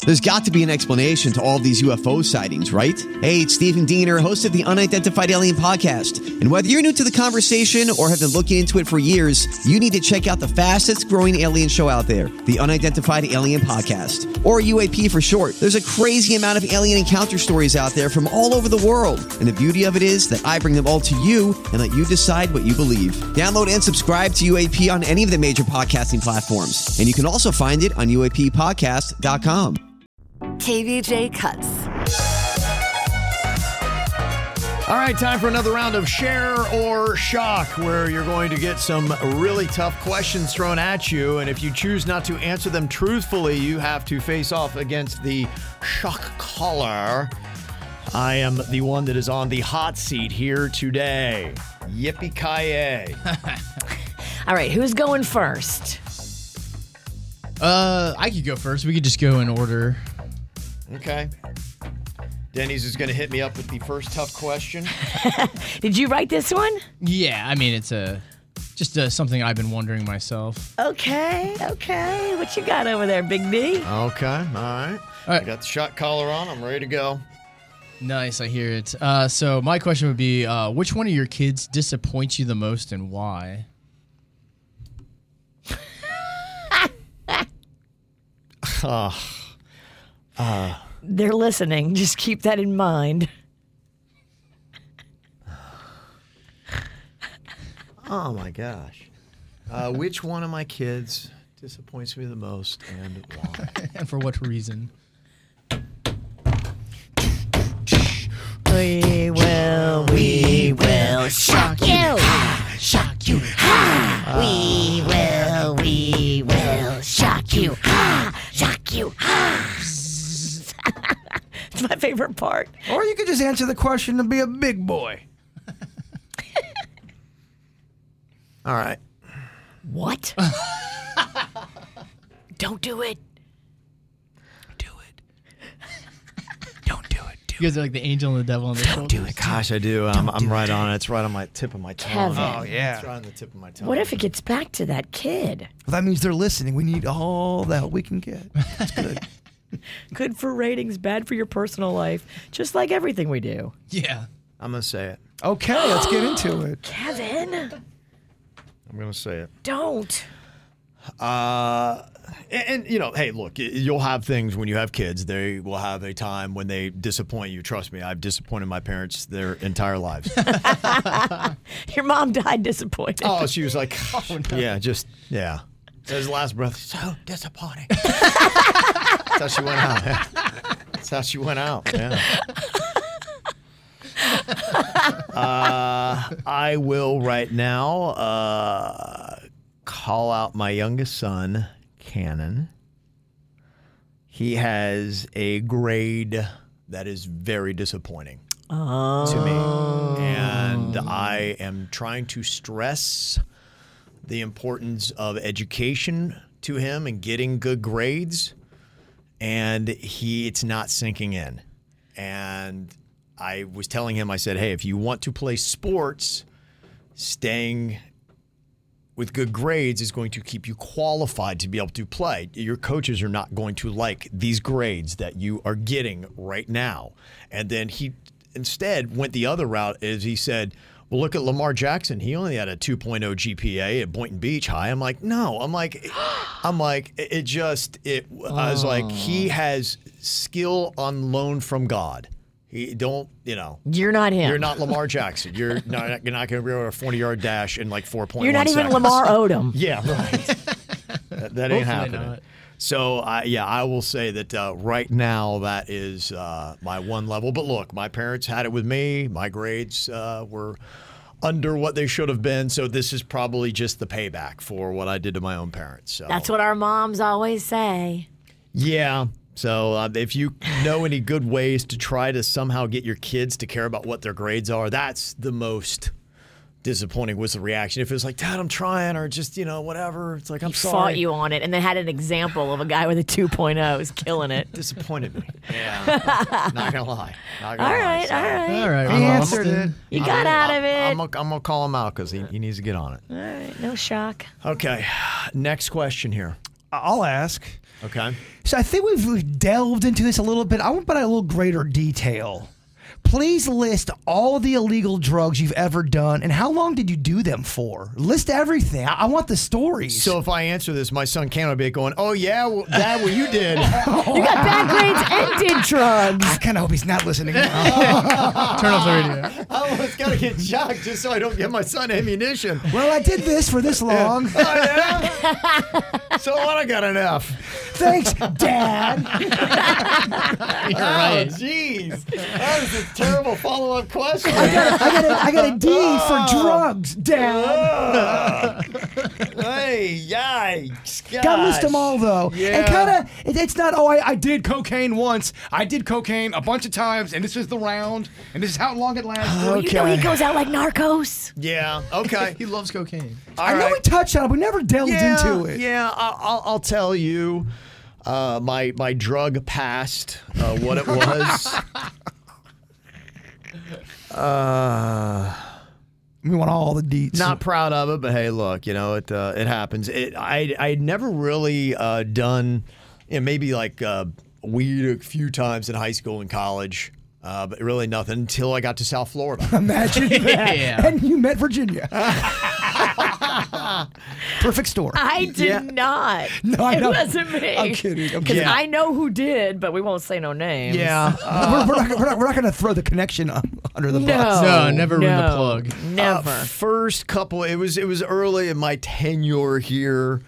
There's got to be an explanation to all of these UFO sightings, right? Hey, it's Stephen Diener, host of the Unidentified Alien Podcast. And whether you're new to the conversation or have been looking into it for years, you need to check out the fastest growing alien show out there, the Unidentified Alien Podcast, or UAP for short. There's a crazy amount of alien encounter stories out there from all over the world. And the beauty of it is that I bring them all to you and let you decide what you believe. Download and subscribe to UAP on any of the major podcasting platforms. And you can also find it on UAPpodcast.com. KVJ Cuts. All right, time for another round of Share or Shock, where you're going to get some really tough questions thrown at you, and if you choose not to answer them truthfully, you have to face off against the shock collar. I am the one that is on the hot seat here today. Yippee-ki-yay. All right, who's going first? I could go first. We could just go in order. Okay. Denny's is going to hit me up with the first tough question. Did you write this one? Yeah, I mean, it's just something I've been wondering myself. Okay. What you got over there, Big D? Okay, all right. I got the shot collar on. I'm ready to go. Nice, I hear it. So my question would be, which one of your kids disappoints you the most and why? They're listening. Just keep that in mind. Oh, my gosh. Which one of my kids disappoints me the most and why? And for what reason? We will shock you. Shock you. We will shock you. Shock you. It's my favorite part. Or you could just answer the question and be a big boy. All right. What? Don't do it. Do it. Don't do it. You guys are like the angel and the devil on the Don't do it. Gosh, I do. I'm right on it. It's right on my tip of my tongue. Kevin. Oh, yeah. It's right on the tip of my tongue. What if it gets back to that kid? Well, that means they're listening. We need all the help we can get. That's good. Good for ratings, bad for your personal life. Just like everything we do. Yeah. I'm going to say it. Okay, let's get into it. Kevin, I'm going to say it. don't. And, you know, hey, look, you'll have things when you have kids. They will have a time when they disappoint you. Trust me, I've disappointed my parents their entire lives. Your mom died disappointed. Oh, she was like, yeah. His last breath, so disappointing. That's how she went out. Yeah. That's how she went out. Yeah. I will right now call out my youngest son, Cannon. He has a grade that is very disappointing to me. And I am trying to stress the importance of education to him and getting good grades. And it's not sinking in. And I was telling him, I said, hey, if you want to play sports, staying with good grades is going to keep you qualified to be able to play. Your coaches are not going to like these grades that you are getting right now. And then he instead went the other route, as he said, well, look at Lamar Jackson. He only had a 2.0 GPA at Boynton Beach High. I'm like, no. I was like, he has skill on loan from God. You're not him. You're not Lamar Jackson. You're not going to be able to 40-yard dash in like 4.1 You're not even seconds. Lamar Odom. Yeah, right. that ain't happening. Not. So, I will say that right now that is my one level. But look, my parents had it with me. My grades were under what they should have been. So this is probably just the payback for what I did to my own parents. So That's what our moms always say. Yeah. So if you know any good ways to try to somehow get your kids to care about what their grades are, that's the most disappointing was the reaction. If it was like, Dad, I'm trying, or just, whatever. It's like, I'm sorry. Fought you on it, and then had an example of a guy with a 2.0 who's killing it. Disappointed me. Yeah. Not going to lie. All right. All right. He answered it. You got out of it. I'm going to call him out because he needs to get on it. All right, no shock. Okay. Next question here. I'll ask. Okay. So I think we've delved into this a little bit. I want but a little greater detail. Please list all the illegal drugs you've ever done and how long did you do them for? List everything. I want the stories. So if I answer this, my son Ken will be going, "Oh yeah, well, Dad, what you did." You got bad grades and did drugs. I kind of hope he's not listening now. Turn off the radio. I almost gotta get shocked just so I don't give my son ammunition. Well, I did this for this long. Oh yeah. So what? I got an F. Thanks, Dad. You're right. Oh, jeez. That was a terrible follow-up question. I got a D for drugs, Dad. Hey, yikes. Gotta list them all though. Yeah. And kind of, it's not. Oh, I did cocaine once. I did cocaine a bunch of times, and this is the round, and this is how long it lasted. You know he goes out like Narcos. Yeah, okay. He loves cocaine. I know we touched on it, but we never delved into it. Yeah, I'll tell you my drug past, what it was. We want all the deets. Not proud of it, but hey, look, it happens. I'd never really done, maybe like weed a few times in high school and college, but really nothing until I got to South Florida. Imagine that. Yeah. And you met Virginia. Perfect story. I did not. No, I know. It wasn't me. I'm kidding. I'm Because kidding. I know who did, but we won't say no names. Yeah. We're not going to throw the connection under the bus. No, never ruin the plug. Never. First couple, it was early in my tenure here.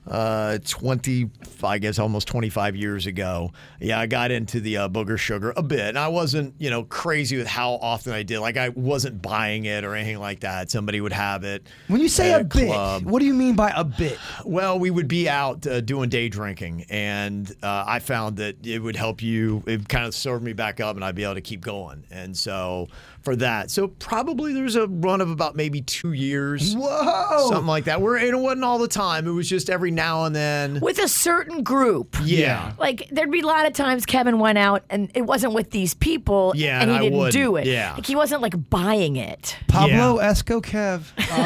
20, I guess almost 25 years ago. Yeah, I got into the booger sugar a bit. And I wasn't, crazy with how often I did. Like I wasn't buying it or anything like that. Somebody would have it. When you say at a bit, club. what do you mean by a bit? Well, we would be out doing day drinking, and I found that it would help you. It kind of served me back up, and I'd be able to keep going. And so for that, so probably there's a run of about maybe 2 years. Whoa. Something like that. It wasn't all the time. It was just every now and then. With a certain group. Yeah. Like, there'd be a lot of times Kevin went out and it wasn't with these people Yeah, and he and I didn't wouldn't. do it. Yeah. Like, he wasn't, like, buying it. Pablo Esco Kev.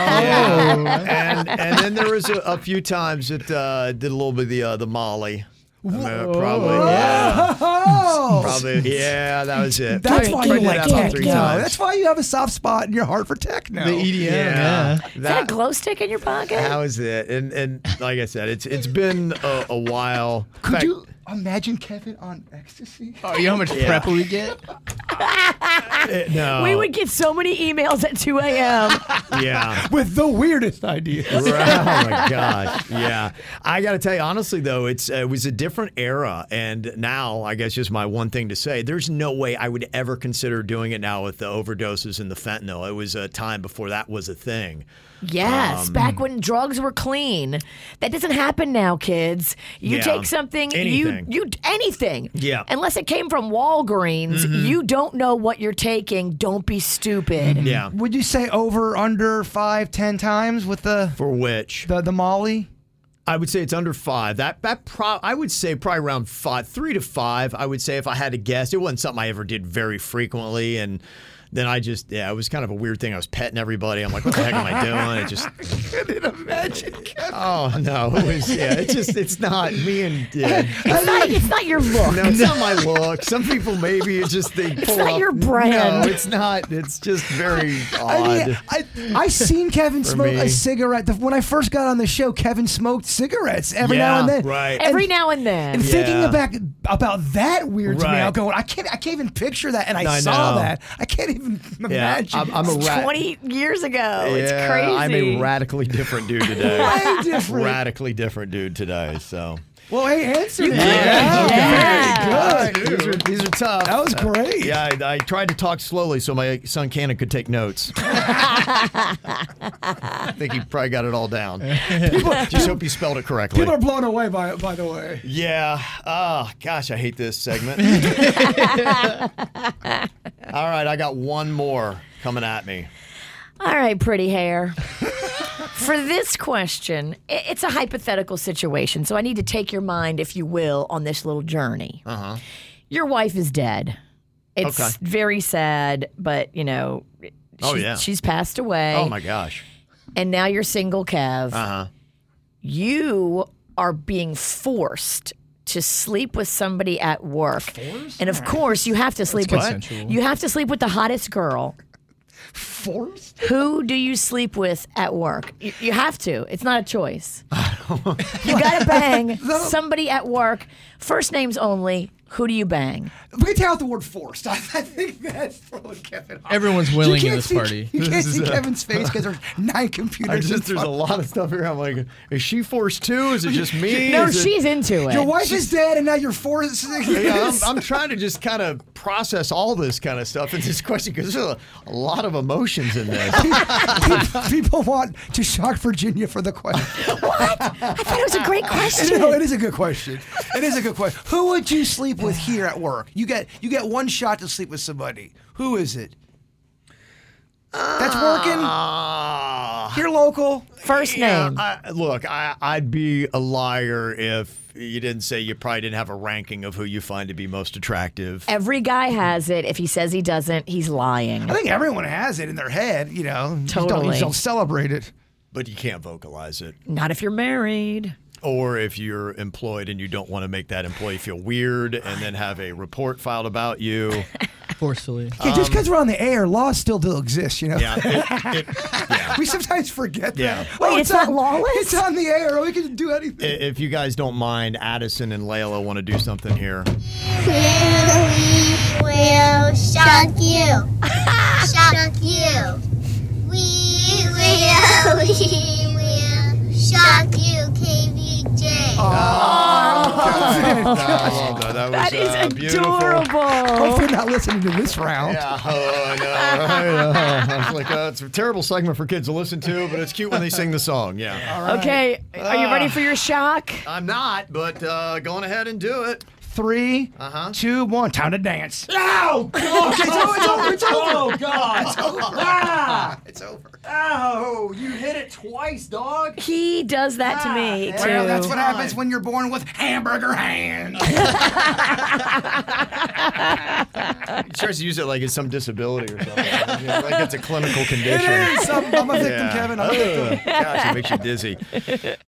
Yeah. and then there was a few times that did a little bit of the Molly. Probably, yeah. Oh. Probably, yeah, that was it. That's Tried why to you do like that about techno. 3 times. That's why you have a soft spot in your heart for techno. The EDM, yeah. Is that a glow stick in your pocket? That was it. And like I said, it's been a while. In Could fact, you imagine Kevin on ecstasy? Oh, you know how much prep we get? No. We would get so many emails at 2 a.m. Yeah. With the weirdest ideas. Oh my gosh, yeah. I got to tell you, honestly, though, it was a different era, and now I guess just my one thing to say: there's no way I would ever consider doing it now with the overdoses and the fentanyl. It was a time before that was a thing. Yes, back when drugs were clean. That doesn't happen now, kids. You Yeah. take something, Anything. you anything. Yeah. Unless it came from Walgreens, you don't know what you're taking. Don't be stupid. Yeah. Would you say over, under 5, 10 times with the For which Molly? I would say it's under 5. I would say probably around 5, 3 to 5. I would say if I had to guess. It wasn't something I ever did very frequently, and then it was kind of a weird thing. I was petting everybody. I'm like, what the heck am I doing? It just. I couldn't imagine Kevin. Oh no! It's not me and. It's not your look. No, it's not my look. Some people maybe it's just they pull not up. your brand. No, it's not. It's just very I odd. mean, I seen Kevin smoke me. a cigarette. When I first got on the show, Kevin smoked cigarettes every now and then. Right. Every now and then. And thinking Yeah. about that weird to me, Right. I'm going, I can't even picture that. And I I saw know. that. I can't even Yeah, imagine. I'm a rat. 20 years ago. It's Yeah, crazy. I'm a radically different dude today. Way different. Radically different dude today. So. Well, hey, answer it. Yeah. Very good. These are tough. That was great. Yeah, I tried to talk slowly so my son Cannon could take notes. I think he probably got it all down. Just hope he spelled it correctly. People are blown away by it, by the way. Yeah. Oh, gosh, I hate this segment. All right, I got one more coming at me. All right, pretty hair. For this question, it's a hypothetical situation, so I need to take your mind, if you will, on this little journey. Uh-huh. Your wife is dead. It's Okay. very sad, but, Oh, yeah. she's passed away. Oh, my gosh. And now you're single, Kev. Uh-huh. You are being forced to sleep with somebody at work, and of course you have to sleep with consensual. you have to sleep with the hottest girl. Forced? Who do you sleep with at work? You have to. It's not a choice. You got to bang somebody at work. First names only. Who do you bang? We can take out the word forced. I think that's throwing Kevin off. Everyone's You willing can't in this see- party. You can't see Kevin's face because there's 9 computers. There's a lot of stuff here. I'm like, is she forced too? Is it just me? No, Is it- she's into it. Your wife is dead, and now you're forced. Yeah, I'm trying to just kind of process all this kind of stuff in this question because there's a lot of emotions in this. People want to shock Virginia for the question. What? I thought it was a great question. No, it is a good question. It is a good question. Who would you sleep with here at work? You get one shot to sleep with somebody. Who is it? That's working. You're local. First name. I'd be a liar if you didn't say you probably didn't have a ranking of who you find to be most attractive. Every guy has it. If he says he doesn't, he's lying. I think everyone has it in their head. You know, you Totally. don't celebrate it. But you can't vocalize it. Not if you're married. Or if you're employed and you don't want to make that employee feel weird and then have a report filed about you. Forcefully. Yeah, just because we're on the air, laws still do exist. You know. Yeah. Yeah. We sometimes forget Yeah. that. Wait, it's not lawless? It's on the air. We can do anything. If you guys don't mind, Addison and Layla want to do something here. We will shock you. Shock you. We will shock you, KVJ. I love that. That is beautiful. adorable. Hope you're not listening to this round. Yeah, I know. I was like, it's a terrible segment for kids to listen to, but it's cute when they sing the song. Yeah. Okay, are you ready for your shock? I'm not, but going ahead and do it. 3, 2, 1. Time to dance. Oh, It's over. Oh, God. It's over. It's over. Oh, you hit it twice, dog. He does that to me, too. Well, that's what happens when you're born with hamburger hands. He tries to use it like it's some disability or something. Like it's a clinical condition. It is. I'm a victim, Yeah. Kevin. I'm a victim. Gosh, it makes you dizzy.